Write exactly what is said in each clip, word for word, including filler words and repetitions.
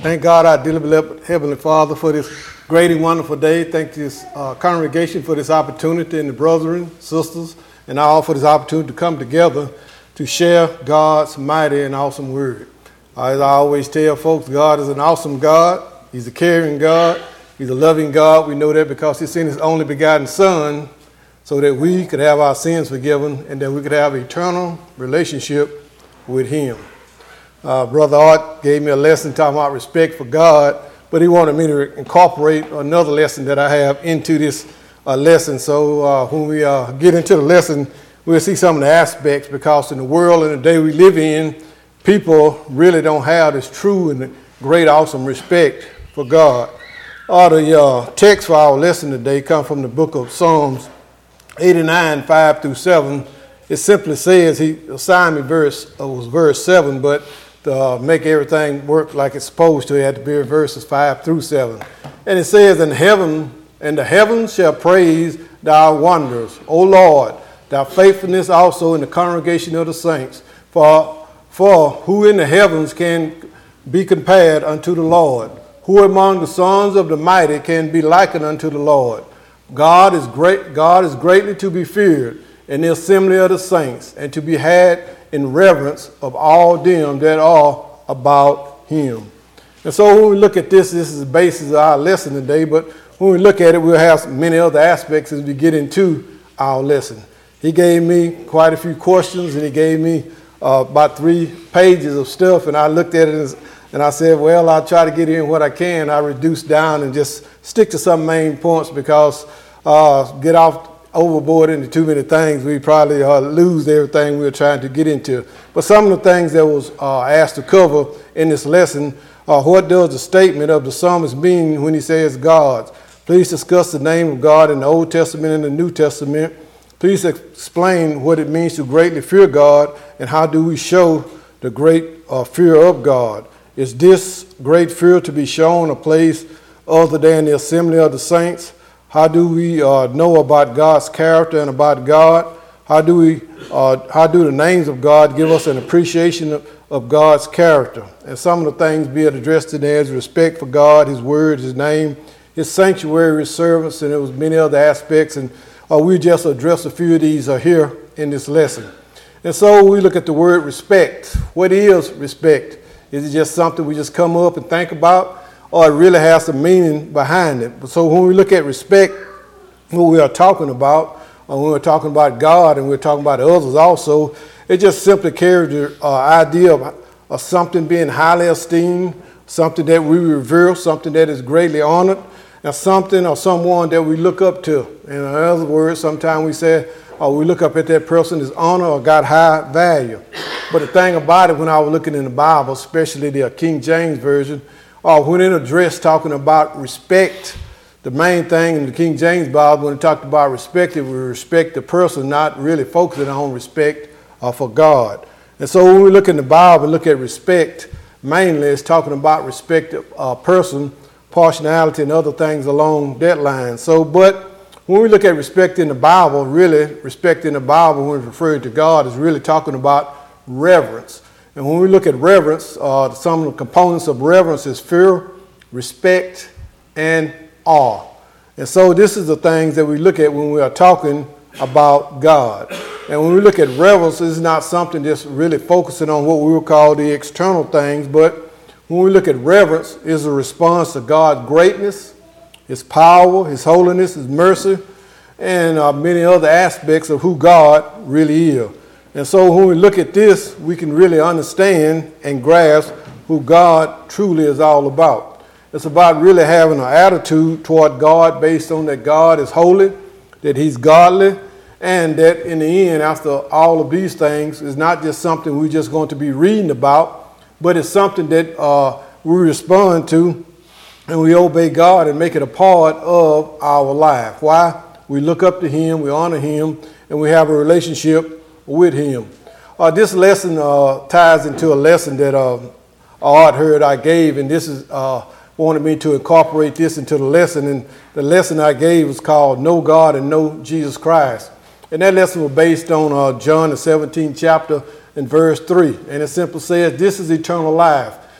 Thank God, our dearly beloved Heavenly Father, for this great and wonderful day. Thank this uh, congregation for this opportunity, and the brethren, sisters, and all for this opportunity to come together to share God's mighty and awesome word. Uh, as I always tell folks, God is an awesome God. He's a caring God. He's a loving God. We know that because He sent His only begotten Son so that we could have our sins forgiven and that we could have an eternal relationship with Him. Uh, Brother Art gave me a lesson talking about respect for God, but he wanted me to incorporate another lesson that I have into this uh, lesson. So uh, when we uh, get into the lesson, we'll see some of the aspects, because in the world and the day we live in, people really don't have this true and great, awesome respect for God. Uh, the uh, text for our lesson today comes from the book of Psalms eighty-nine, five through seven. It simply says, he assigned me verse, uh, was verse seven, but to uh, make everything work like it's supposed to, it had to be verses five through seven. And it says, in heaven, and the heavens shall praise thy wonders, O Lord, thy faithfulness also in the congregation of the saints. For, for who in the heavens can be compared unto the Lord? Who among the sons of the mighty can be likened unto the Lord? God is great, God is greatly to be feared in the assembly of the saints, and to be had in reverence of all them that are about Him. And so when we look at this, this is the basis of our lesson today, but when we look at it, we'll have many other aspects as we get into our lesson. He gave me quite a few questions, and he gave me uh, about three pages of stuff, and I looked at it as, and I said, well, I'll try to get in what I can. I reduce down and just stick to some main points, because uh, get off overboard into too many things, we probably uh, lose everything we're trying to get into. But some of the things that was uh, asked to cover in this lesson, uh, what does the statement of the psalmist mean when he says God's? Please discuss the name of God in the Old Testament and the New Testament. Please explain what it means to greatly fear God, and how do we show the great uh, fear of God? Is this great fear to be shown a place other than the assembly of the saints? How do we uh, know about God's character and about God? How do we? Uh, how do the names of God give us an appreciation of, of God's character? And some of the things being addressed today is respect for God, His word, His name, His sanctuary, His servants, and there was many other aspects. And uh, we just address a few of these uh, here in this lesson. And so we look at the word respect. What is respect? Is it just something we just come up and think about, or it really has some meaning behind it? So when we look at respect, what we are talking about, or when we're talking about God and we're talking about others also, it just simply carries the uh, idea of, of something being highly esteemed, something that we revere, something that is greatly honored, and something or someone that we look up to. In other words, sometimes we say, oh, we look up at that person as honor or got high value. But the thing about it, when I was looking in the Bible, especially the King James Version, or when it addressed talking about respect, the main thing in the King James Bible, when it talked about respect, it we respect the person, not really focusing on respect uh, for God. And so when we look in the Bible and look at respect, mainly it's talking about respect of a uh, person, partiality, and other things along that line. So, but when we look at respect in the Bible, really respect in the Bible when it's referring to God is really talking about reverence. And when we look at reverence, uh, some of the components of reverence is fear, respect, and awe. And so this is the things that we look at when we are talking about God. And when we look at reverence, it's not something just really focusing on what we would call the external things, but when we look at reverence, it's a response to God's greatness, His power, His holiness, His mercy, and uh, many other aspects of who God really is. And so when we look at this, we can really understand and grasp who God truly is all about. It's about really having an attitude toward God based on that God is holy, that He's godly, and that in the end, after all of these things, it's not just something we're just going to be reading about, but it's something that uh, we respond to and we obey God and make it a part of our life. Why? We look up to Him, we honor Him, and we have a relationship with Him. Uh, this lesson uh, ties into a lesson that uh, Art heard I gave, and this is uh, wanted me to incorporate this into the lesson. And the lesson I gave was called Know God and Know Jesus Christ. And that lesson was based on uh, John the seventeenth chapter and verse three. And it simply says, this is eternal life,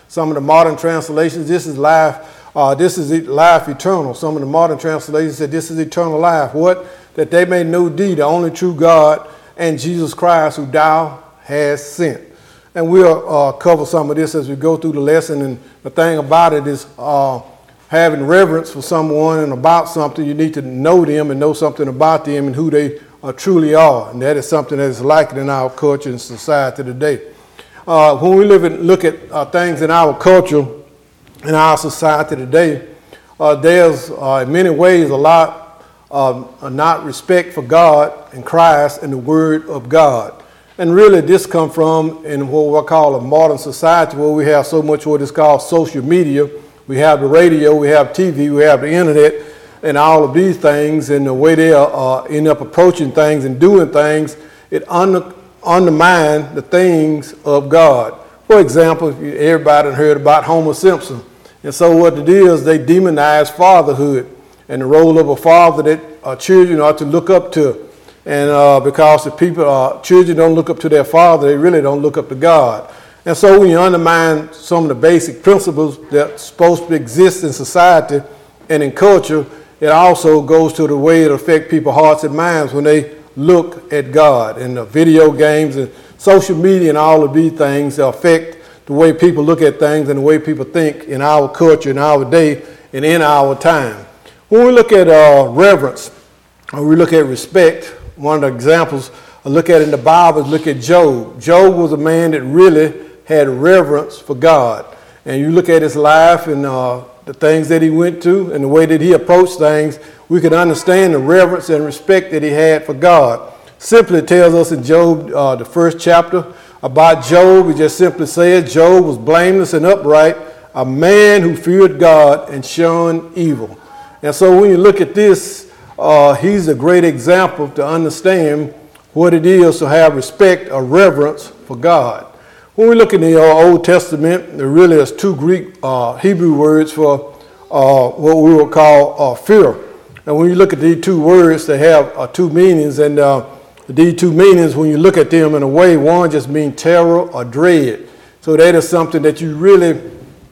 Some of the modern translations, this is life, uh, this is life eternal. Some of the modern translations said this is eternal life. What? That they may know thee, the only true God, and Jesus Christ, who thou hast sent. And we'll uh, cover some of this as we go through the lesson. And the thing about it is uh, having reverence for someone and about something, you need to know them and know something about them and who they uh, truly are. And that is something that is lacking in our culture and society today. Uh, when we live and look at uh, things in our culture, in our society today, uh, there's uh, in many ways a lot of uh, not respect for God and Christ and the Word of God. And really this comes from in what we call a modern society where we have so much what is called social media. We have the radio, we have T V, we have the internet, and all of these things, and the way they uh, end up approaching things and doing things, it under, undermines the things of God. For example, everybody heard about Homer Simpson. And so what it is, they demonize fatherhood and the role of a father that uh, children are to look up to. And uh, because the people, uh, children don't look up to their father, they really don't look up to God. And so when you undermine some of the basic principles that's supposed to exist in society and in culture, it also goes to the way it affects people's hearts and minds when they look at God. And the video games and social media and all of these things affect the way people look at things and the way people think in our culture, in our day, and in our time. When we look at uh, reverence, or we look at respect, one of the examples I look at in the Bible is look at Job. Job was a man that really had reverence for God. And you look at his life and uh, the things that he went through and the way that he approached things, we can understand the reverence and respect that he had for God. Simply tells us in Job, uh, the first chapter about Job, it just simply says Job was blameless and upright, a man who feared God and shunned evil. And so when you look at this, uh, he's a great example to understand what it is to have respect or reverence for God. When we look in the uh, Old Testament, there really is two Greek uh, Hebrew words for uh, what we will call uh, fear. And when you look at these two words, they have uh, two meanings. And uh, these two meanings, when you look at them in a way, one just means terror or dread. So that is something that you really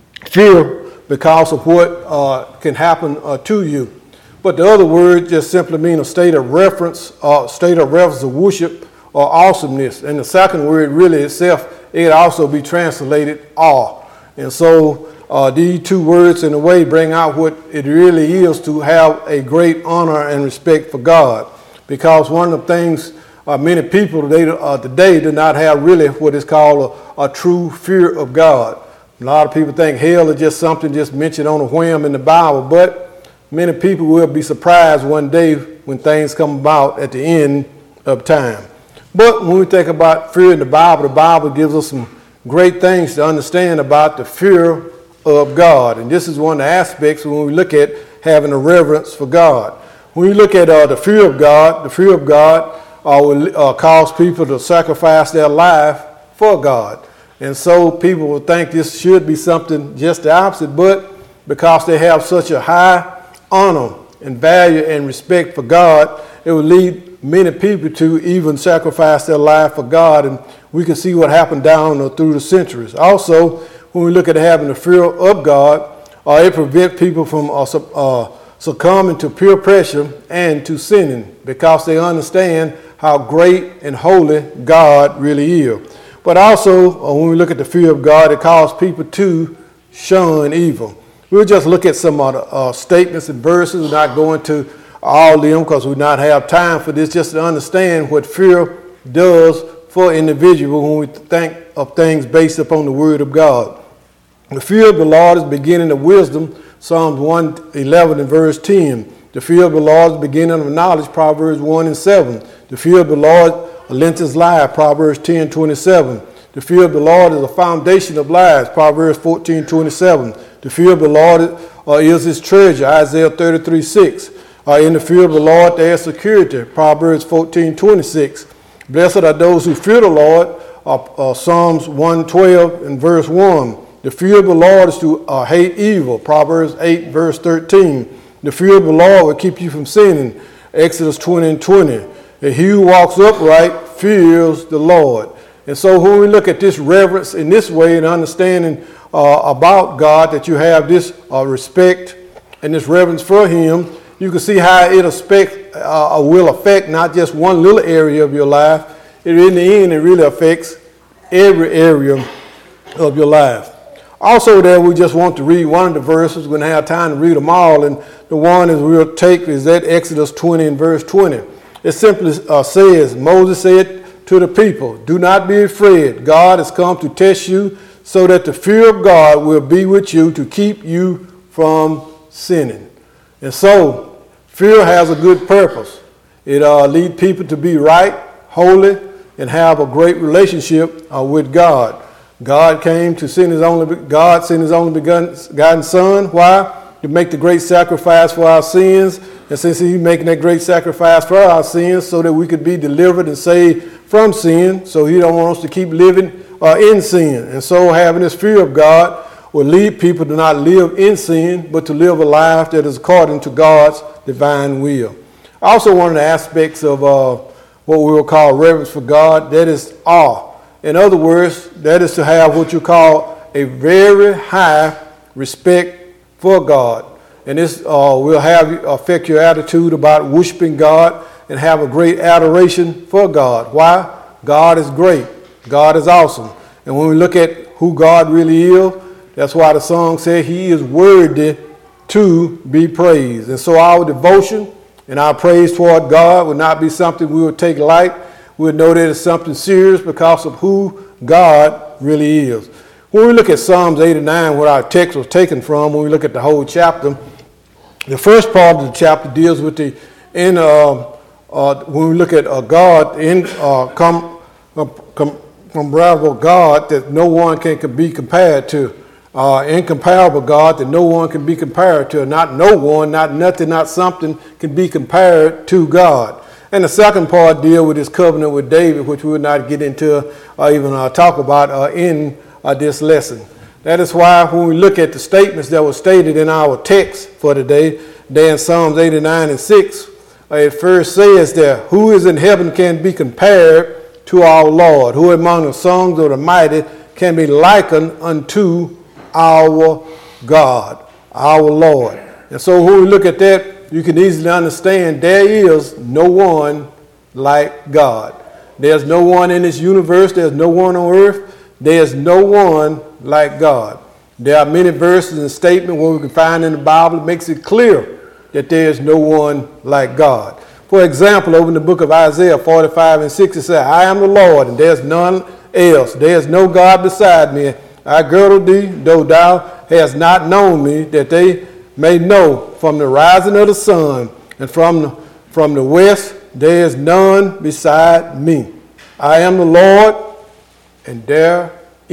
fear because of what uh, can happen uh, to you. But the other word just simply means a state of reference, uh, state of reverence of worship or awesomeness. And the second word really itself, it can also be translated awe. And so uh, these two words in a way bring out what it really is to have a great honor and respect for God. Because one of the things uh, many people today, uh, today do not have really what is called a, a true fear of God. A lot of people think hell is just something just mentioned on a whim in the Bible, but many people will be surprised one day when things come about at the end of time. But when we think about fear in the Bible, the Bible gives us some great things to understand about the fear of God. And this is one of the aspects when we look at having a reverence for God. When we look at uh, the fear of God, the fear of God uh, will uh, cause people to sacrifice their life for God. And so people will think this should be something just the opposite, but because they have such a high honor and value and respect for God, it will lead many people to even sacrifice their life for God. And we can see what happened down uh, through the centuries. Also, when we look at having the fear of God, uh, it prevents people from uh, uh, succumbing to peer pressure and to sinning because they understand how great and holy God really is. But also, uh, when we look at the fear of God, it calls people to shun evil. We'll just look at some of the uh, statements and verses. We're not going to all of them because we not have time for this, just to understand what fear does for individuals when we think of things based upon the Word of God. The fear of the Lord is the beginning of wisdom, Psalms one eleven and verse ten. The fear of the Lord is the beginning of knowledge, Proverbs one and seven. The fear of the Lord lengthens life, Proverbs ten twenty-seven. The fear of the Lord is a foundation of lives, Proverbs fourteen twenty-seven. The fear of the Lord uh, is his treasure, Isaiah thirty-three six. Uh, in the fear of the Lord there is security, Proverbs fourteen twenty-six. Blessed are those who fear the Lord, uh, uh, Psalms one twelve and verse one. The fear of the Lord is to uh, hate evil, Proverbs eight verse thirteen. The fear of the Lord will keep you from sinning, Exodus twenty and twenty. And he who walks upright fears the Lord. And so when we look at this reverence in this way and understanding uh, about God, that you have this uh, respect and this reverence for him, you can see how it affect, uh, will affect not just one little area of your life. It, in the end, it really affects every area of your life. Also there, we just want to read one of the verses. We're going to have time to read them all. And the one is we'll take is that Exodus twenty and verse twenty. It simply uh, says, Moses said to the people, do not be afraid. God has come to test you so that the fear of God will be with you to keep you from sinning. And so fear has a good purpose. It uh, leads people to be right, holy, and have a great relationship uh, with God. God came to send his only, God sent his only begotten son. Why? To make the great sacrifice for our sins. And since he's making that great sacrifice for our sins so that we could be delivered and saved from sin, so he don't want us to keep living uh, in sin. And so having this fear of God will lead people to not live in sin, but to live a life that is according to God's divine will. Also, one of the aspects of uh, what we will call reverence for God, that is awe. In other words, that is to have what you call a very high respect for God. And this uh, will have affect your attitude about worshiping God and have a great adoration for God. Why? God is great. God is awesome. And when we look at who God really is, that's why the song said he is worthy to be praised. And so our devotion and our praise toward God would not be something we would take light. We would know that it's something serious because of who God really is. When we look at Psalms eighty-nine, where our text was taken from, when we look at the whole chapter, the first part of the chapter deals with the, in, uh, uh, when we look at uh, God, in uh, com, com, comparable God that no one can, can be compared to. Uh, incomparable God that no one can be compared to. Not no one, not nothing, not something can be compared to God. And the second part deal with his covenant with David, which we will not get into or even uh, talk about uh, in uh, this lesson. That is why when we look at the statements that were stated in our text for today, there in Psalms eighty-nine and six, uh, it first says that who is in heaven can be compared to our Lord? Who among the sons of the mighty can be likened unto our God, our Lord? And so when we look at that, you can easily understand there is no one like God. There's no one in this universe. There's no one on earth. There's no one like God. There are many verses and statements where we can find in the Bible that makes it clear that there is no one like God. For example, over in the book of Isaiah forty-five and six, it says, I am the Lord, and there's none else. There's no God beside me. I girdle thee, though thou hast not known me, that they may know from the rising of the sun and from the, from the west, there is none beside me. I am the Lord, and there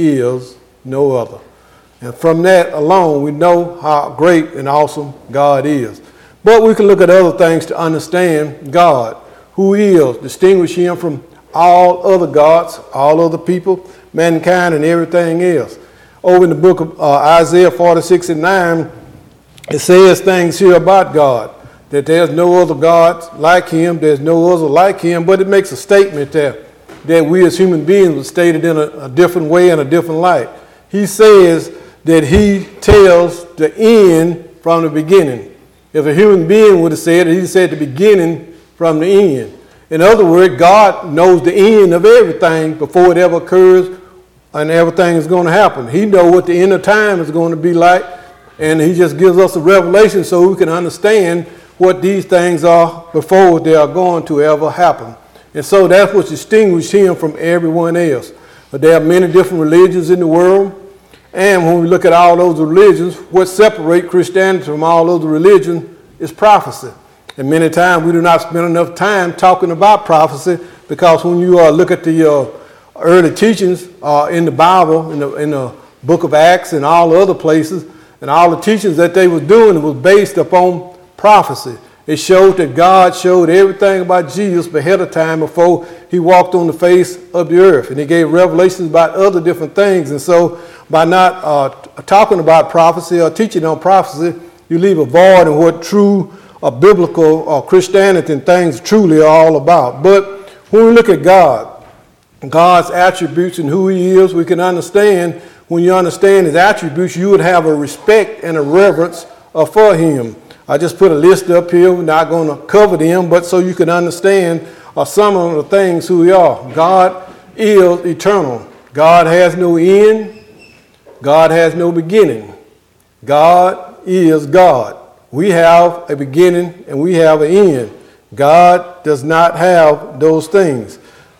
is no other. And from that alone, we know how great and awesome God is. But we can look at other things to understand God, who he is, distinguish him from all other gods, all other people, mankind, and everything else. Over in the book of uh, Isaiah forty-six and nine, it says things here about God, that there's no other God like him, there's no other like him, but it makes a statement that, that we as human beings were stated in a, a different way and a different light. He says that he tells the end from the beginning. If a human being would have said it, he said the beginning from the end. In other words, God knows the end of everything before it ever occurs and everything is going to happen. He knows what the end of time is going to be like, and he just gives us a revelation so we can understand what these things are before they are going to ever happen. And so that's what distinguishes him from everyone else. But there are many different religions in the world. And when we look at all those religions, what separates Christianity from all other religions is prophecy. And many times we do not spend enough time talking about prophecy, because when you uh, look at the uh, early teachings uh, in the Bible, in the, in the book of Acts and all the other places, and all the teachings that they were doing was based upon prophecy. It showed that God showed everything about Jesus ahead of time before he walked on the face of the earth. And he gave revelations about other different things. And so by not uh, talking about prophecy or teaching on prophecy, you leave a void in what true or biblical or Christianity and things truly are all about. But when we look at God, God's attributes and who he is, we can understand. When you understand his attributes, you would have a respect and a reverence uh, for him. I just put a list up here. We're not going to cover them, but so you can understand uh, some of the things who we are. God is eternal. God has no end. God has no beginning. God is God. We have a beginning and we have an end. God does not have those things.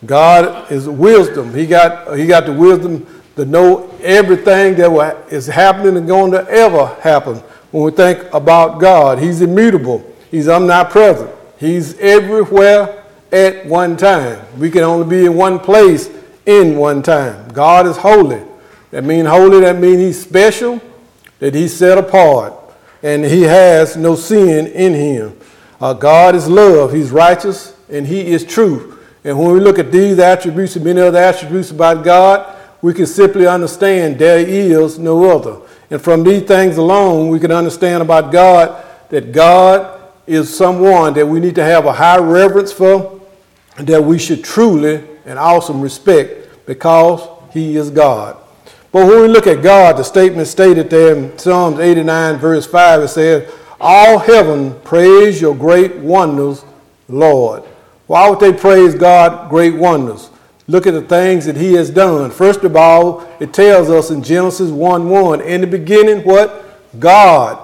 God is wisdom. He got, he got the wisdom to know everything that is happening and going to ever happen. When we think about God, he's immutable. He's omnipresent. He's everywhere at one time. We can only be in one place in one time. God is holy. That means holy, that means he's special, that he's set apart, and he has no sin in him. Uh, God is love. He's righteous, and he is truth. And when we look at these attributes and many other attributes about God, we can simply understand there is no other. And from these things alone, we can understand about God that God is someone that we need to have a high reverence for, and that we should truly and awesome respect because he is God. But when we look at God, the statement stated there in Psalms eighty-nine, verse five, it says, all heaven praise your great wonders, Lord. Why would they praise God great wonders? Look at the things that he has done. First of all, it tells us in Genesis one one, in the beginning, what? God,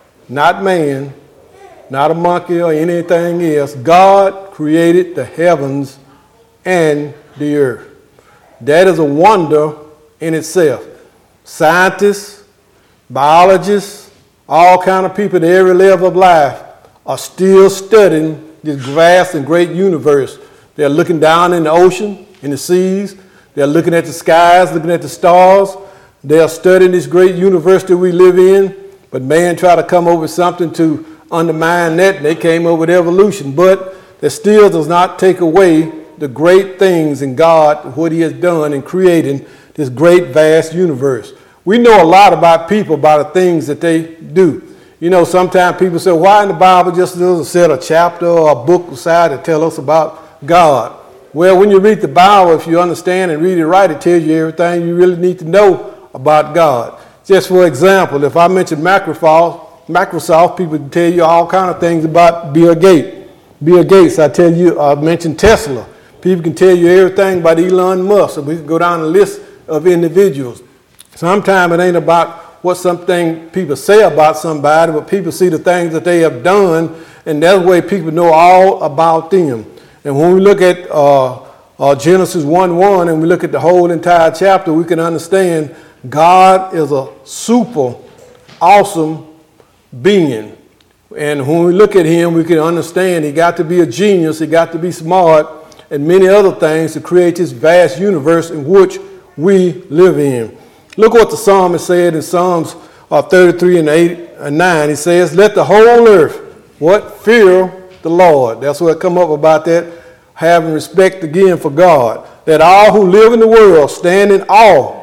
not man, not a monkey or anything else. God created the heavens and the earth. That is a wonder in itself. Scientists, biologists, all kind of people at every level of life are still studying this vast and great universe. They're looking down in the ocean, in the seas. They're looking at the skies, looking at the stars. They're studying this great universe that we live in. But man tried to come up with something to undermine that, and they came up with evolution. But that still does not take away the great things in God, what he has done in creating this great, vast universe. We know a lot about people, about the things that they do. You know, sometimes people say, why in the Bible just doesn't set a chapter or a book aside to tell us about God? Well, when you read the Bible, if you understand and read it right, it tells you everything you really need to know about God. Just for example, if I mention Microsoft, Microsoft, people can tell you all kind of things about Bill Gates. Bill Gates, I tell you, I mentioned Tesla. People can tell you everything about Elon Musk. So we can go down the list of individuals. Sometimes it ain't about what something people say about somebody, but people see the things that they have done, and that's the way people know all about them. And when we look at uh, uh, Genesis one one and we look at the whole entire chapter, we can understand God is a super awesome being. And when we look at him, we can understand he got to be a genius, he got to be smart, and many other things to create this vast universe in which we live in. Look what the psalmist said in Psalms uh, thirty-three and eight and nine. He says, let the whole earth, what? Fear the Lord. That's what come up about that, having respect again for God. That all who live in the world stand in awe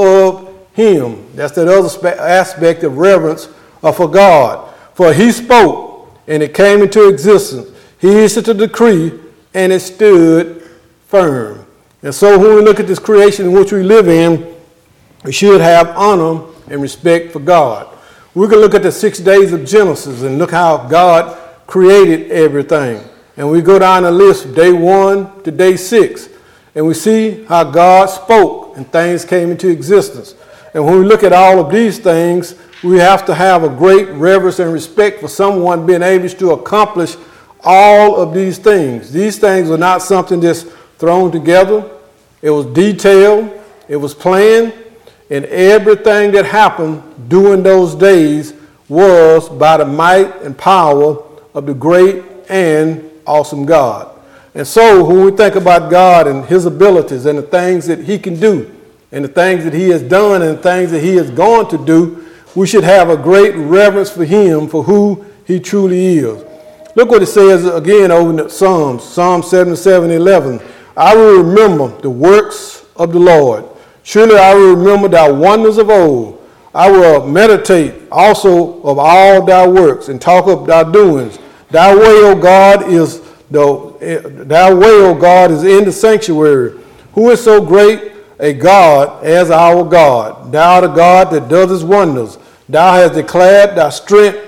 of him. That's that other spe- aspect of reverence uh, for God. For he spoke, and it came into existence. He issued a decree, and it stood firm. And so when we look at this creation in which we live in, we should have honor and respect for God. We can look at the six days of Genesis and look how God created everything. And we go down the list, day one to day six, and we see how God spoke and things came into existence. And when we look at all of these things, we have to have a great reverence and respect for someone being able to accomplish all of these things. These things are not something just thrown together. It was detailed, it was planned, and everything that happened during those days was by the might and power of the great and awesome God. And so when we think about God and his abilities and the things that he can do and the things that he has done and the things that he is going to do, we should have a great reverence for him for who he truly is. Look what it says again over in the Psalms, Psalm seventy-seven eleven. I will remember the works of the Lord. Surely I will remember thy wonders of old. I will meditate also of all thy works and talk of thy doings. Thy way, O God, is the thy way, O God, is in the sanctuary. Who is so great a God as our God? Thou art a God that does his wonders. Thou hast declared thy strength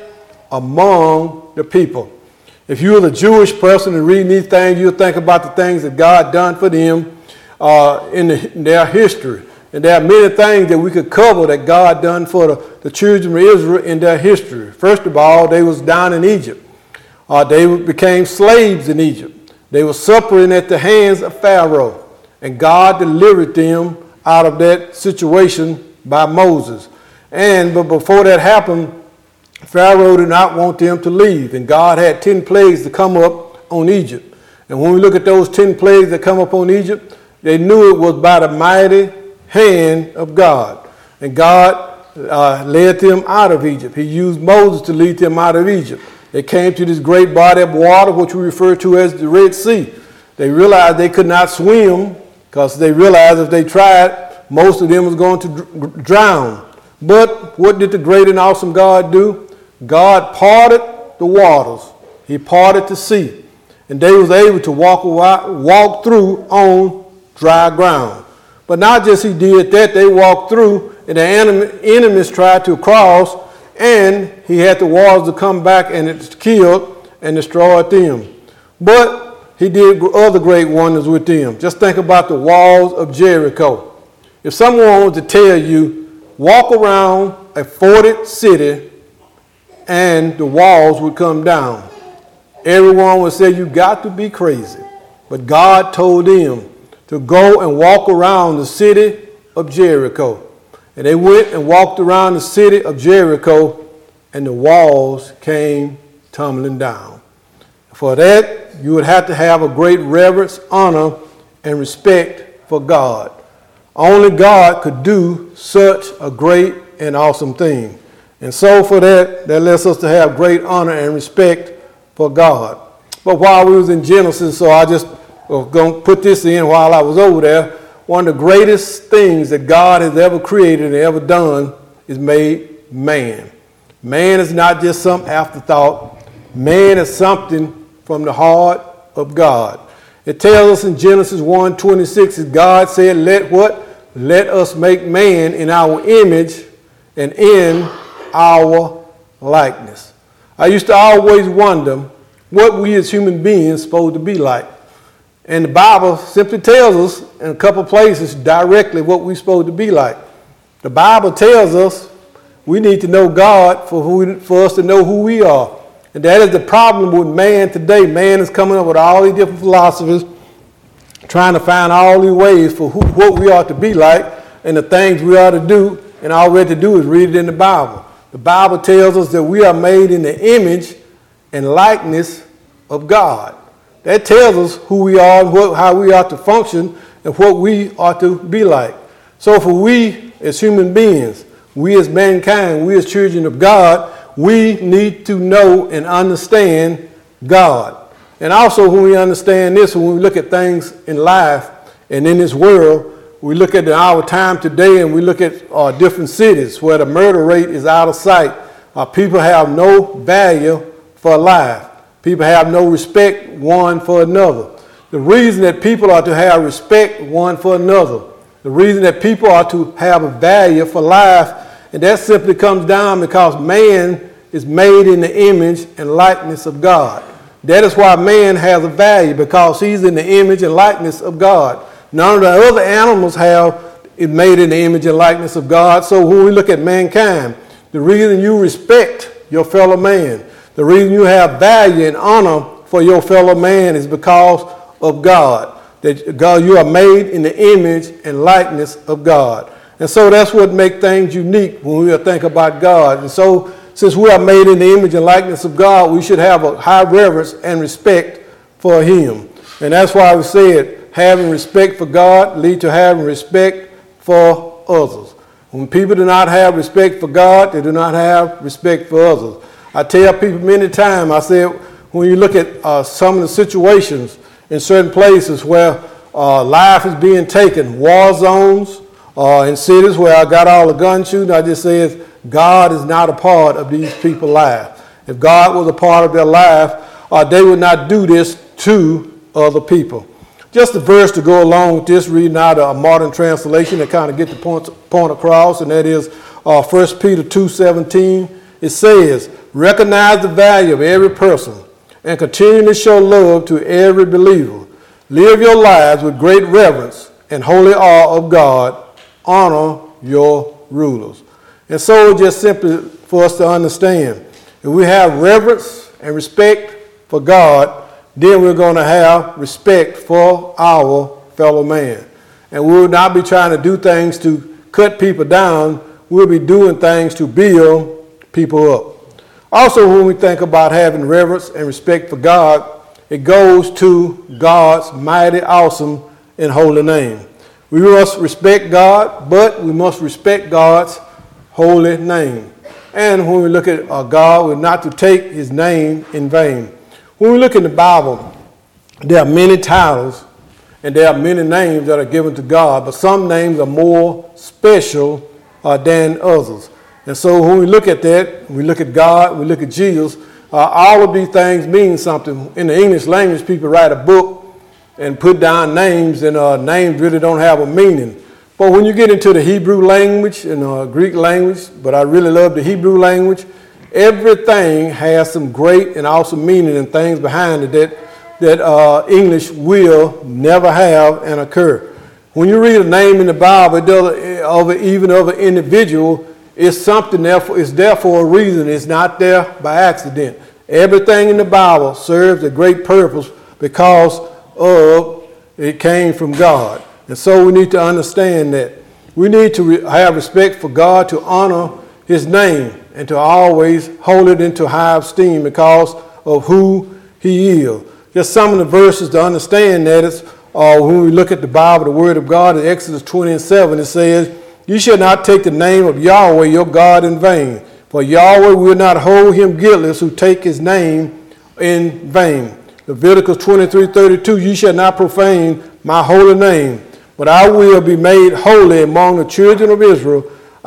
among the people. If you are a Jewish person and reading these things, you'll think about the things that God done for them uh, in, the, in their history. And there are many things that we could cover that God done for the, the children of Israel in their history. First of all, they was down in Egypt. Uh, they became slaves in Egypt. They were suffering at the hands of Pharaoh. And God delivered them out of that situation by Moses. And but before that happened, Pharaoh did not want them to leave. And God had ten plagues to come up on Egypt. And when we look at those ten plagues that come up on Egypt, they knew it was by the mighty hand of God. And God uh, led them out of Egypt. He used Moses to lead them out of Egypt. They came to this great body of water, which we refer to as the Red Sea. They realized they could not swim because they realized if they tried, most of them was going to dr- drown. But what did the great and awesome God do? God parted the waters. He parted the sea. And they was able to walk, walk through on dry ground. But not just he did that, they walked through and the enemies tried to cross, and he had the waters to come back and it killed and destroyed them. But he did other great wonders with them. Just think about the walls of Jericho. If someone was to tell you, walk around a fortified city and the walls would come down, everyone would say, you got to be crazy. But God told them to go and walk around the city of Jericho. And they went and walked around the city of Jericho, and the walls came tumbling down. For that, you would have to have a great reverence, honor, and respect for God. Only God could do such a great and awesome thing. And so for that, that lets us to have great honor and respect for God. But while we was in Genesis, so I just was going to put this in while I was over there, one of the greatest things that God has ever created and ever done is made man. Man is not just some afterthought. Man is something from the heart of God. It tells us in Genesis one twenty-six that God said, let what? Let us make man in our image and in our likeness. I used to always wonder what we as human beings supposed to be like. And the Bible simply tells us in a couple places directly what we're supposed to be like. The Bible tells us we need to know God for, who, for us to know who we are. And that is the problem with man today. Man is coming up with all these different philosophies, trying to find all these ways for who, what we ought to be like and the things we ought to do. And all we have to do is read it in the Bible. The Bible tells us that we are made in the image and likeness of God. That tells us who we are and what, how we ought to function and what we ought to be like. So for we as human beings, we as mankind, we as children of God, we need to know and understand God. And also when we understand this, when we look at things in life and in this world, we look at our time today and we look at uh, different cities where the murder rate is out of sight. Uh, people have no value for life. People have no respect one for another. The reason that people are to have respect one for another, the reason that people are to have a value for life, and that simply comes down because man is made in the image and likeness of God. That is why man has a value, because he's in the image and likeness of God. None of the other animals have it made in the image and likeness of God. So when we look at mankind, the reason you respect your fellow man, the reason you have value and honor for your fellow man is because of God. That God, you are made in the image and likeness of God. And so that's what makes things unique when we think about God. And so since we are made in the image and likeness of God, we should have a high reverence and respect for him. And that's why we said having respect for God leads to having respect for others. When people do not have respect for God, they do not have respect for others. I tell people many times, I said, when you look at uh, some of the situations in certain places where uh, life is being taken, war zones, uh, in cities where I got all the gun shooting, I just said, God is not a part of these people's lives. If God was a part of their life, uh, they would not do this to other people. Just a verse to go along with this, reading out a modern translation to kind of get the point, point across, and that is uh, First Peter two seventeen. It says, recognize the value of every person and continue to show love to every believer. Live your lives with great reverence and holy awe of God. Honor your rulers. And so just simply for us to understand, if we have reverence and respect for God, then we're going to have respect for our fellow man. And we will not be trying to do things to cut people down. We'll be doing things to build people up. Also, when we think about having reverence and respect for God, it goes to God's mighty, awesome, and holy name. We must respect God, but we must respect God's holy name. And when we look at uh, God, we're not to take his name in vain. When we look in the Bible, there are many titles and there are many names that are given to God, but some names are more special uh, than others. And so when we look at that, we look at God, we look at Jesus, uh, all of these things mean something. In the English language, people write a book and put down names, and uh, names really don't have a meaning. But when you get into the Hebrew language and uh, Greek language, but I really love the Hebrew language, everything has some great and awesome meaning and things behind it that, that uh, English will never have and occur. When you read a name in the Bible, it does, of even of an individual, it's something there for, it's there for a reason. It's not there by accident. Everything in the Bible serves a great purpose because of it came from God. And so we need to understand that. We need to re- have respect for God, to honor his name, and to always hold it into high esteem because of who he is. Just some of the verses to understand that is, uh, when we look at the Bible, the Word of God, in Exodus twenty and seven, it says, you shall not take the name of Yahweh your God in vain, for Yahweh will not hold him guiltless who take his name in vain. Leviticus twenty-three thirty-two, you shall not profane my holy name, but I will be made holy among the children of Israel.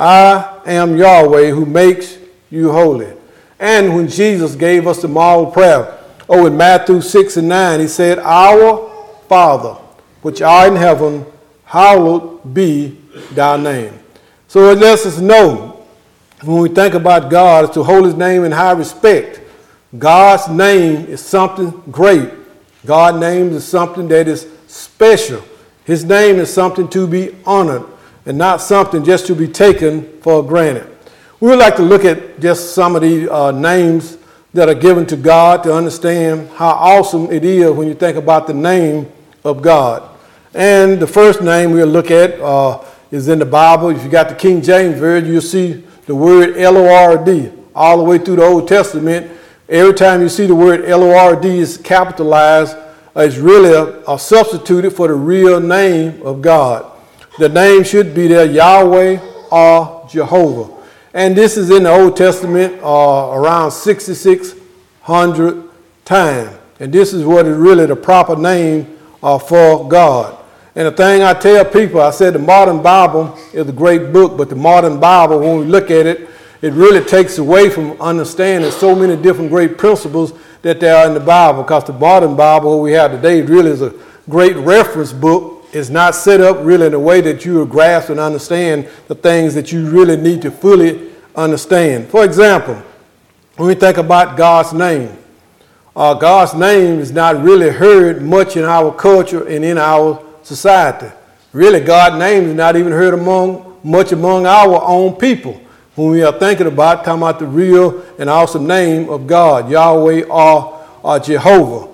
I am Yahweh who makes you holy. And when Jesus gave us the model prayer, oh, in Matthew six and nine, he said, our Father, which art in heaven, hallowed be thy name. So it lets us know, when we think about God, is to hold his name in high respect. God's name is something great. God's name is something that is special. His name is something to be honored and not something just to be taken for granted. We would like to look at just some of the uh, names that are given to God to understand how awesome it is when you think about the name of God. And the first name we'll look at uh, is in the Bible. If you got the King James Version, you'll see the word L O R D all the way through the Old Testament. Every time you see the word L O R D is capitalized, uh, it's really a, a substituted for the real name of God. The name should be there, Yahweh or Jehovah. And this is in the Old Testament uh, around sixty-six hundred times. And this is what is really the proper name uh, for God. And the thing I tell people, I said the modern Bible is a great book, but the modern Bible, when we look at it, it really takes away from understanding so many different great principles that there are in the Bible. Because the modern Bible, what we have today, really is a great reference book. It's not set up really in a way that you will grasp and understand the things that you really need to fully understand. For example, when we think about God's name, uh, God's name is not really heard much in our culture and in our society. Really, God's name is not even heard among much among our own people. When we are thinking about, talking about the real and awesome name of God, Yahweh or, or Jehovah.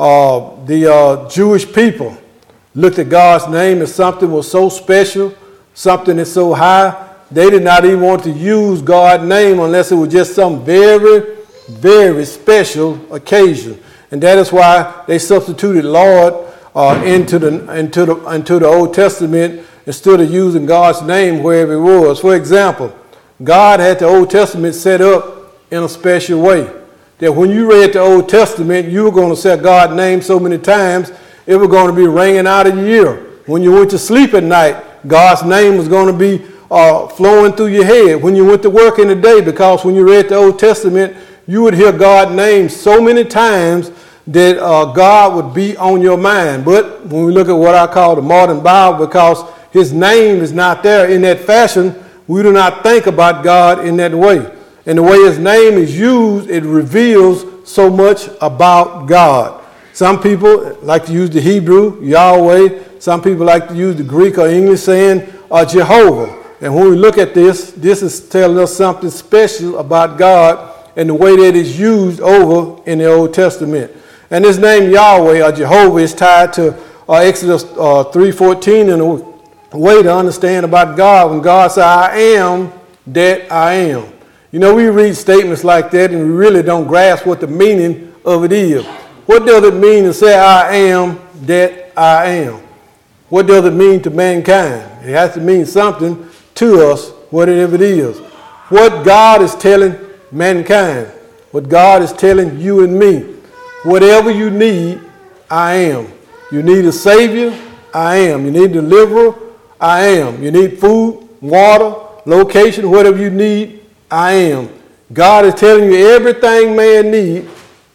Uh, the uh, Jewish people looked at God's name as something was so special, something that's so high. They did not even want to use God's name unless it was just some very, very special occasion. And that is why they substituted Lord uh, into the into the into the Old Testament instead of using God's name wherever it was. For example, God had the Old Testament set up in a special way that when you read the Old Testament, you were going to say God's name so many times it was going to be ringing out of your ear. When you went to sleep at night, God's name was going to be uh, flowing through your head. When you went to work in the day, because when you read the Old Testament, you would hear God's name so many times that uh, God would be on your mind. But when we look at what I call the modern Bible, because his name is not there in that fashion, we do not think about God in that way. And the way his name is used, it reveals so much about God. Some people like to use the Hebrew, Yahweh. Some people like to use the Greek or English saying uh, Jehovah. And when we look at this, this is telling us something special about God and the way that it's used over in the Old Testament. And this name Yahweh or Jehovah is tied to uh, Exodus uh, three fourteen in a way to understand about God. When God said, I am that I am. You know, we read statements like that and we really don't grasp what the meaning of it is. What does it mean to say I am that I am? What does it mean to mankind? It has to mean something to us, whatever it is. What God is telling mankind, what God is telling you and me, whatever you need, I am. You need a Savior, I am. You need a deliverer, I am. You need food, water, location, whatever you need, I am. God is telling you everything man needs,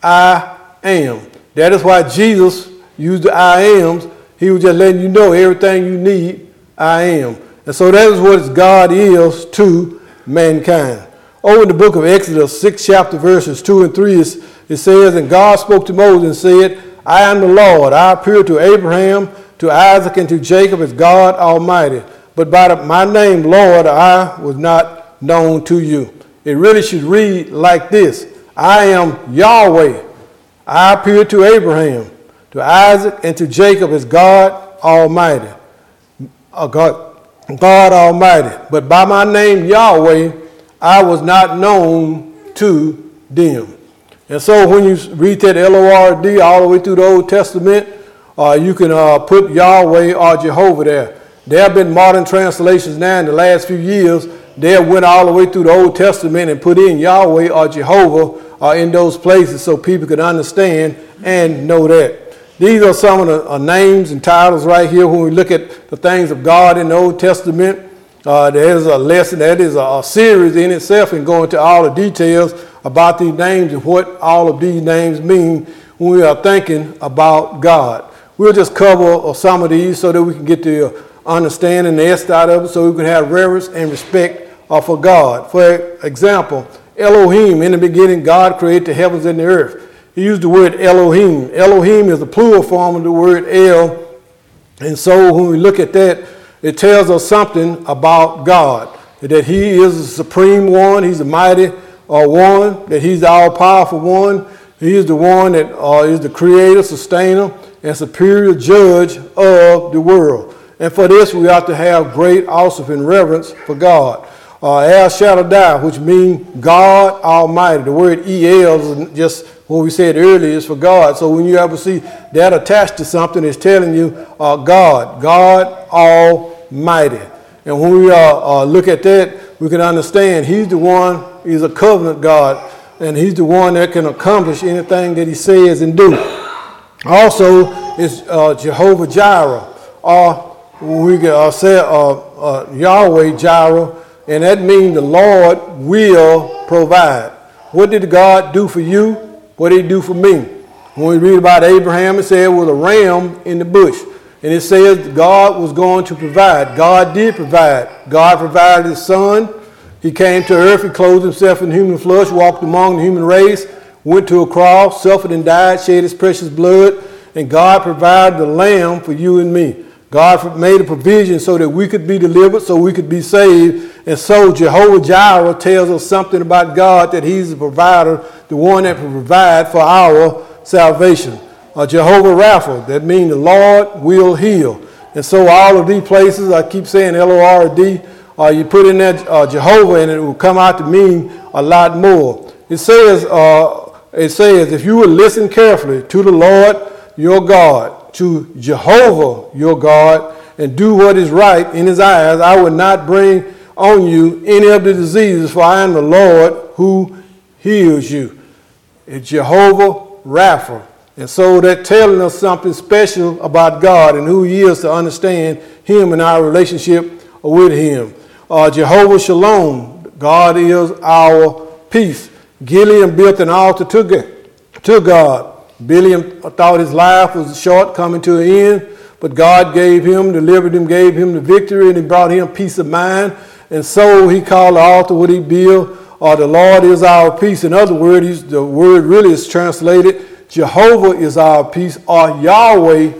I am. That is why Jesus used the I ams. He was just letting you know everything you need, I am. And so that is what God is to mankind. Over in the book of Exodus, six chapter verses two and three, it says, and God spoke to Moses and said, I am the Lord. I appeared to Abraham, to Isaac, and to Jacob as God Almighty. But by the, my name, Lord, I was not known to you. It really should read like this. I am Yahweh. I appeared to Abraham, to Isaac, and to Jacob as God Almighty. Uh, God, God Almighty. But by my name, Yahweh, I was not known to them. And so when you read that L O R D all the way through the Old Testament, uh, you can uh, put Yahweh or Jehovah there. There have been modern translations now in the last few years. They went all the way through the Old Testament and put in Yahweh or Jehovah uh, in those places so people could understand and know that. These are some of the uh, names and titles right here when we look at the things of God in the Old Testament. Uh, there is a lesson, that is a, a series in itself and go into all the details about these names and what all of these names mean when we are thinking about God. We'll just cover some of these so that we can get the understanding the est out of it so we can have reverence and respect uh, for God. For example, Elohim, in the beginning, God created the heavens and the earth. He used the word Elohim. Elohim is the plural form of the word El. And so when we look at that, it tells us something about God, that he is the supreme one, he's the mighty uh, one, that he's the all-powerful one, he is the one that uh, is the creator, sustainer, and superior judge of the world. And for this, we ought to have great awe and reverence for God. Uh, El Shaddai, which means God Almighty. The word E L is just what we said earlier, is for God. So when you ever see that attached to something, it's telling you uh, God, God Almighty. And when we uh, uh, look at that, we can understand he's the one, he's a covenant God, and he's the one that can accomplish anything that he says and do. Also, it's uh, Jehovah Jireh, or we can uh, say uh, uh, Yahweh Jireh, and that means the Lord will provide. What did God do for you? What did he do for me? When we read about Abraham, it said it was a ram in the bush. And it says God was going to provide. God did provide. God provided his son. He came to earth, he clothed himself in human flesh, walked among the human race, went to a cross, suffered and died, shed his precious blood, and God provided the lamb for you and me. God made a provision so that we could be delivered, so we could be saved. And so Jehovah Jireh tells us something about God, that he's the provider, the one that will provide for our salvation. Uh, Jehovah Rapha, that means the Lord will heal. And so all of these places, I keep saying L O R D, uh, you put in that uh, Jehovah and it will come out to mean a lot more. It says, uh, it says, if you will listen carefully to the Lord your God, to Jehovah your God, and do what is right in his eyes, I will not bring on you any of the diseases, for I am the Lord who heals you. It's Jehovah Rapha. And so that's telling us something special about God and who he is, to understand him and our relationship with him. Uh, Jehovah Shalom, God is our peace. Gideon built an altar to God. Biliam thought his life was short, coming to an end, but God gave him, delivered him, gave him the victory, and he brought him peace of mind. And so he called the altar what he built, or the Lord is our peace. In other words, he's, the word really is translated, Jehovah is our peace, or Yahweh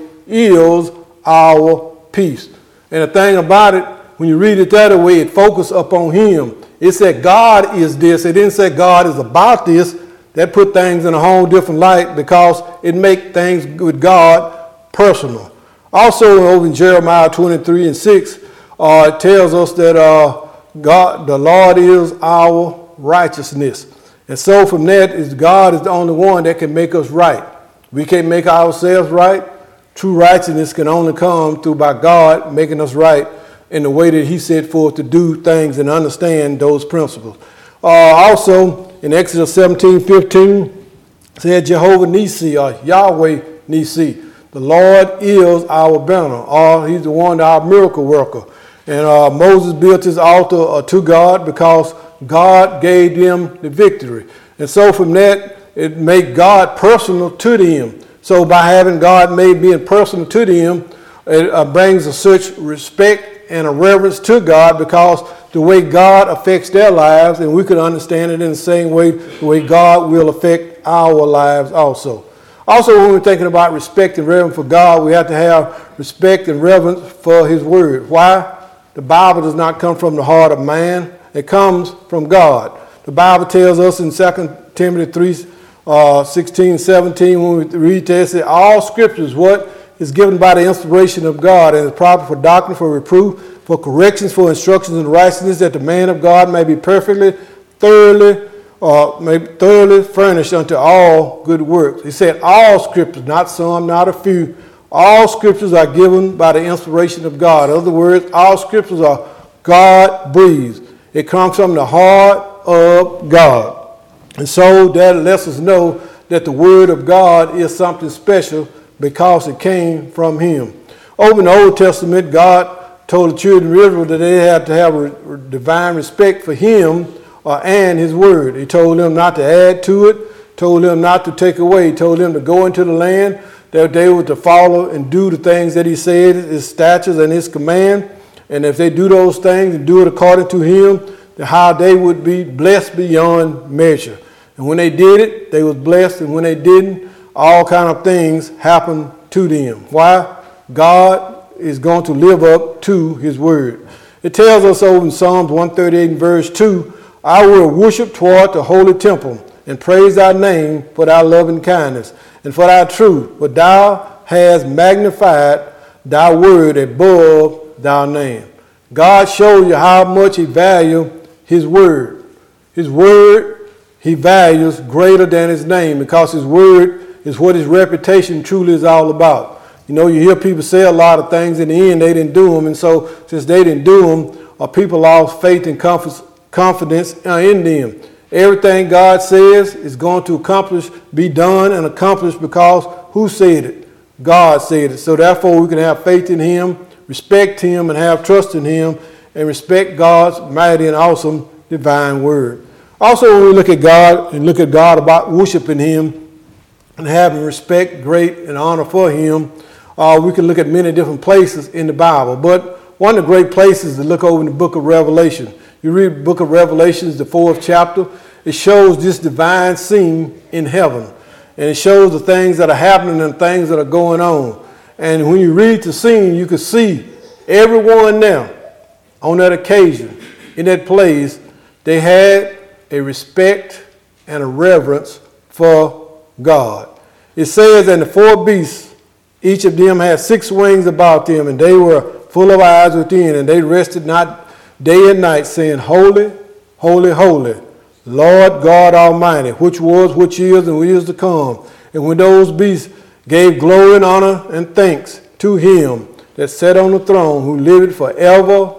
is our peace. And the thing about it, when you read it that way, it focuses upon him. It said God is this. It didn't say God is about this. That put things in a whole different light because it makes things with God personal. Also over in Jeremiah twenty-three and six, uh, it tells us that uh, God, the Lord is our righteousness. And so from that, is God is the only one that can make us right. We can't make ourselves right. True righteousness can only come through by God making us right in the way that he set forth to do things and understand those principles. Uh, also, in Exodus seventeen fifteen, said Jehovah Nissi, or Yahweh Nissi. The Lord is our banner, or he's the one, our miracle worker. And uh, Moses built his altar uh, to God because God gave them the victory. And so from that, it made God personal to them. So by having God made being personal to them, it uh, brings a such respect and a reverence to God because the way God affects their lives, and we can understand it in the same way, the way God will affect our lives also. Also, when we're thinking about respect and reverence for God, we have to have respect and reverence for his word. Why? The Bible does not come from the heart of man. It comes from God. The Bible tells us in Second Timothy three, uh, sixteen, seventeen, when we read this, that all scriptures, what is given by the inspiration of God and is proper for doctrine, for reproof, for corrections, for instructions in righteousness, that the man of God may be perfectly, thoroughly, uh, may be thoroughly furnished unto all good works. He said all scriptures, not some, not a few. All scriptures are given by the inspiration of God. In other words, all scriptures are God-breathed. It comes from the heart of God. And so that lets us know that the word of God is something special because it came from him. Over in the Old Testament, God told the children of Israel that they had to have a divine respect for him uh, and his word. He told them not to add to it, told them not to take away, he told them to go into the land, that they were to follow and do the things that he said, his statutes and his command. And if they do those things and do it according to him, then how they would be blessed beyond measure. And when they did it, they was blessed. And when they didn't, all kind of things happened to them. Why? God is going to live up to his word. It tells us over in Psalms one thirty-eight and verse two, I will worship toward the holy temple and praise thy name for thy loving kindness and for thy truth, for thou hast magnified thy word above thy name. God showed you how much he values his word. His word he values greater than his name because his word is what his reputation truly is all about. You know, you hear people say a lot of things, in the end they didn't do them, and so since they didn't do them, uh, people lost faith and confidence in them. Everything God says is going to accomplish, be done and accomplished because who said it? God said it. So therefore we can have faith in him, respect him, and have trust in him, and respect God's mighty and awesome divine word. Also, when we look at God and look at God about worshiping him and having respect, great, and honor for him, uh, we can look at many different places in the Bible. But one of the great places to look over in the book of Revelation. You read the book of Revelation, the fourth chapter. It shows this divine scene in heaven. And it shows the things that are happening and things that are going on. And when you read the scene, you can see everyone there on that occasion, in that place, they had a respect and a reverence for God. It says, and the four beasts, each of them had six wings about them, and they were full of eyes within, and they rested not day and night, saying, Holy, holy, holy, Lord God Almighty, which was, which is, and which is to come. And when those beasts gave glory and honor and thanks to him that sat on the throne, who liveth forever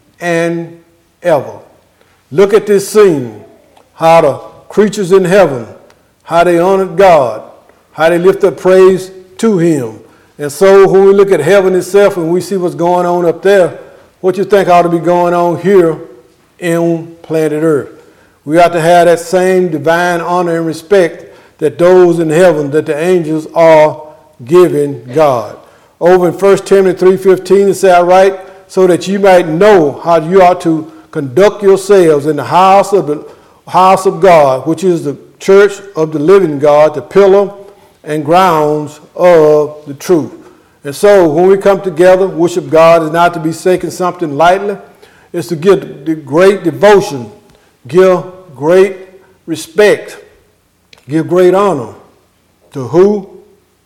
and ever. Look at this scene, how the creatures in heaven, how they honored God, how they lift up praise to him. And so when we look at heaven itself and we see what's going on up there, what you think ought to be going on here in planet Earth? We ought to have that same divine honor and respect that those in heaven, that the angels are giving God. Over in First Timothy three fifteen, it says, I write so that you might know how you ought to conduct yourselves in the house of the house of God, which is the church of the living God, the pillar and grounds of the truth. And so when we come together, worship God is not to be taking something lightly. It's to give the great devotion, give great respect, give great honor to who?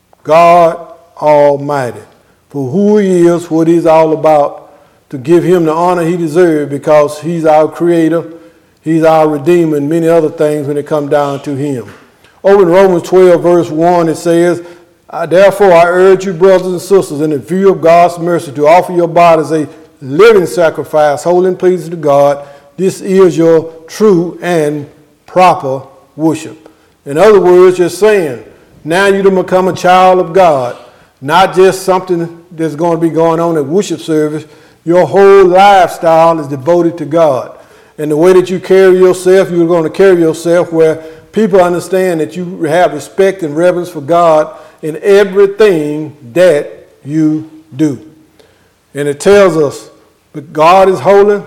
God Almighty. For who he is, what he's all about, to give him the honor he deserves because he's our creator, he's our redeemer, and many other things when it comes down to him. Over in Romans twelve, verse one, it says, therefore I urge you, brothers and sisters, in the view of God's mercy, to offer your bodies a living sacrifice, holy and pleasing to God. This is your true and proper worship. In other words, you're saying, now you to become a child of God, not just something that's going to be going on at worship service. Your whole lifestyle is devoted to God. And the way that you carry yourself, you're going to carry yourself where people understand that you have respect and reverence for God in everything that you do. And it tells us that God is holy.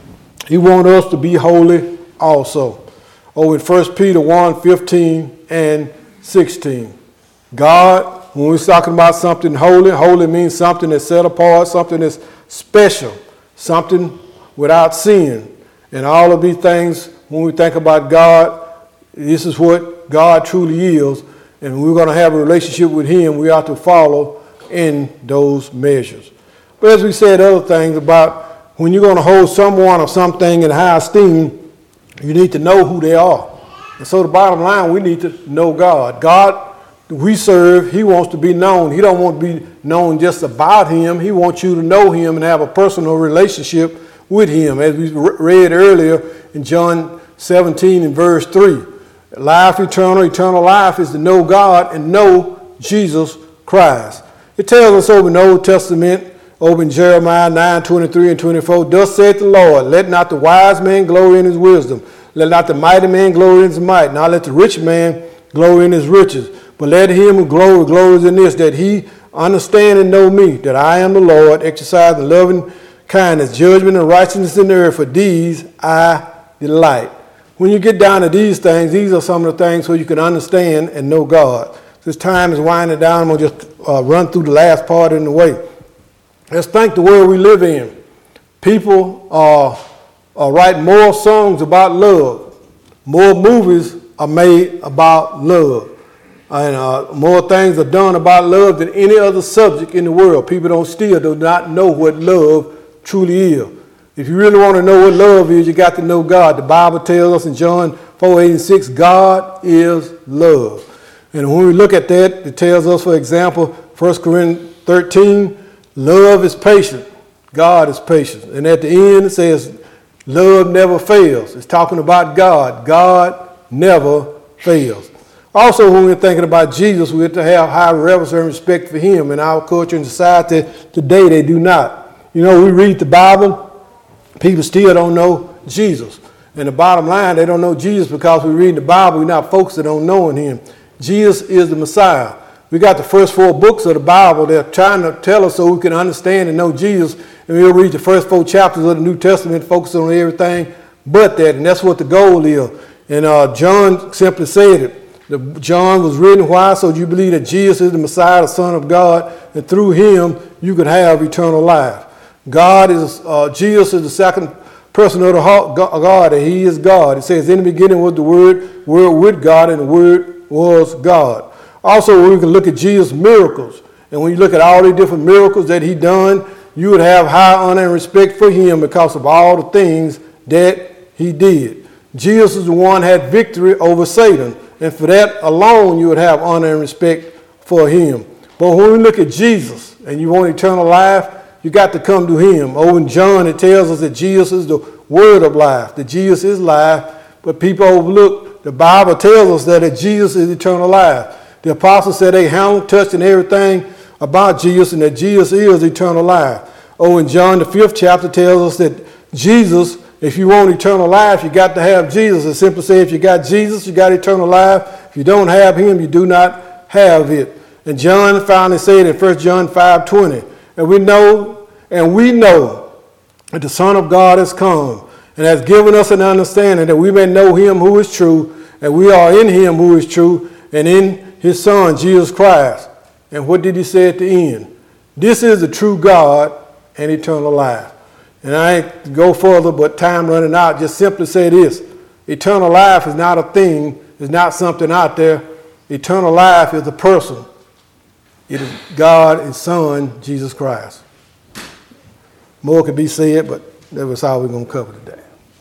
He wants us to be holy also. Over in First Peter one fifteen and sixteen. God, when we're talking about something holy, holy means something that's set apart, something that's special, something without sin. And all of these things, when we think about God, this is what God truly is. And we're going to have a relationship with him, we ought to follow in those measures. But as we said other things about when you're going to hold someone or something in high esteem, you need to know who they are. And so the bottom line, we need to know God. God we serve, he wants to be known. He don't want to be known just about him. He wants you to know him and have a personal relationship with him. As we read earlier in John seventeen and verse three. Life eternal, eternal life is to know God and know Jesus Christ. It tells us over in the Old Testament, over in Jeremiah nine twenty-three and twenty-four, thus saith the Lord, let not the wise man glory in his wisdom. Let not the mighty man glory in his might. Now let the rich man glory in his riches. But let him who glory, glories in this, that he understand and know me, that I am the Lord, exercising loving kindness, judgment, and righteousness in the earth. For these I delight. When you get down to these things, these are some of the things where you can understand and know God. This time is winding down. I'm going to just uh, run through the last part in the way. Let's think the world we live in. People are, are writing more songs about love. More movies are made about love. And uh, more things are done about love than any other subject in the world. People don't still do not know what love truly is. If you really want to know what love is, you got to know God. The Bible tells us in John four, eight, and six, God is love. And when we look at that, it tells us, for example, First Corinthians thirteen, love is patient. God is patient. And at the end, it says, love never fails. It's talking about God. God never fails. Also, when we're thinking about Jesus, we have to have high reverence and respect for him. In our culture and society today, they do not. You know, we read the Bible, people still don't know Jesus. And the bottom line, they don't know Jesus because we read the Bible, we're not focusing on knowing him. Jesus is the Messiah. We got the first four books of the Bible. They're trying to tell us so we can understand and know Jesus. And we'll read the first four chapters of the New Testament, focus on everything but that. And that's what the goal is. And uh, John simply said it. The, John was written, why? So you believe that Jesus is the Messiah, the Son of God, and through him you could have eternal life. God is, uh, Jesus is the second person of the God, and he is God. It says, in the beginning was the Word, Word with God, and the Word was God. Also, we can look at Jesus' miracles. And when you look at all the different miracles that he done, you would have high honor and respect for him because of all the things that he did. Jesus is the one who had victory over Satan. And for that alone, you would have honor and respect for him. But when we look at Jesus and you want eternal life, you got to come to him. Over in John, it tells us that Jesus is the word of life, that Jesus is life, but people overlook. The Bible tells us that Jesus is eternal life. The apostles said they handled, touched, and everything about Jesus, and that Jesus is eternal life. Oh, in John, the fifth chapter tells us that Jesus, if you want eternal life, you got to have Jesus. It simply says if you got Jesus, you got eternal life. If If you don't have him, you do not have it. And John finally said in First John five twenty, and we know, and we know that the Son of God has come and has given us an understanding that we may know him who is true, and we are in him who is true, and in his Son, Jesus Christ. And what did he say at the end? This is the true God and eternal life. And I ain't go further, but time running out, just simply say this. Eternal life is not a thing, it's not something out there. Eternal life is a person. It is God and Son, Jesus Christ. More could be said, but that was all we're going to cover today.